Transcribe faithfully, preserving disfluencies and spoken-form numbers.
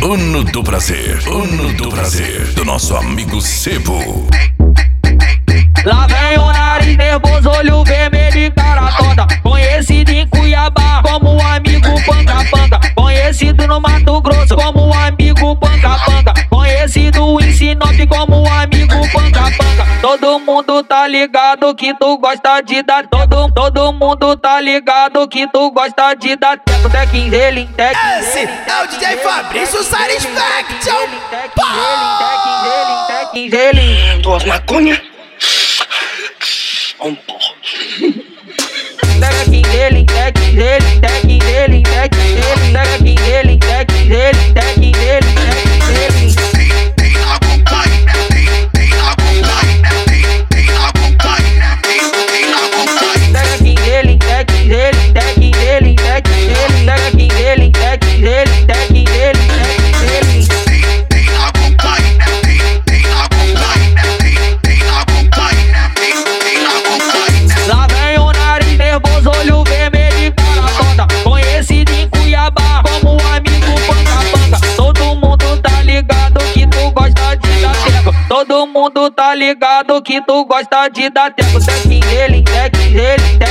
Uno do prazer, Uno do prazer, do nosso amigo Sebo. Lá vem o nariz nervoso, olho vermelho e cara toda. Conhecido em Cuiabá como o amigo Panga Panga. Conhecido no Mato Grosso como o amigo Panga Panga. Conhecido em Sinop como o amigo Panga Panga. Todo mundo tá ligado que tu gosta de dar. Todo, todo mundo tá ligado que tu gosta de dar. Teco, tequim, relim, tequim. Esse é o D J Fabrício Satisfaction. Tequim, relim. Duas maconha. Um porra. Tequim, relim, tequim, relim, tequim, relim, tequim, relim, tequim, relim, tequim, relim, tequim, relim, tequim, relim. Lá vem o nariz nervoso, olho vermelho e cara toda. Conhecido em Cuiabá como o amigo Panga Panga. Todo mundo tá ligado que tu gosta de dar teco. Todo mundo tá ligado que tu gosta de dar teco. Tequim, relim, tequim, relim,